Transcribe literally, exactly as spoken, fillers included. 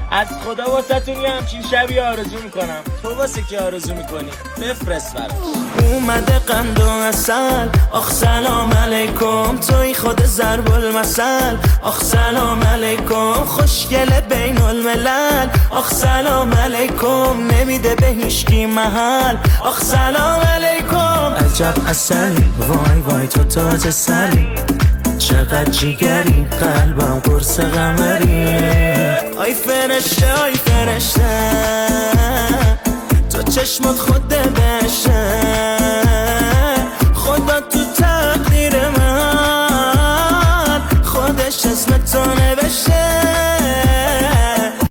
از خدا واسه تون یه همچین شبی آرزو میکنم. تو واسه که آرزو میکنی بفرست برام. اومده قند و عسل، آخ سلام علیکم، توی خود ضرب المثل. آخ سلام علیکم، خوشگل بین الملل. آخ سلام علیکم، نمیده به هیچکی محل. آخ سلام علیکم، عجب عسلی، وای وای تو تاج سری، چقدر جیگری، قلبم قرص قمری. آی فرشته آی فرشته، تو چشمت خود بهشته.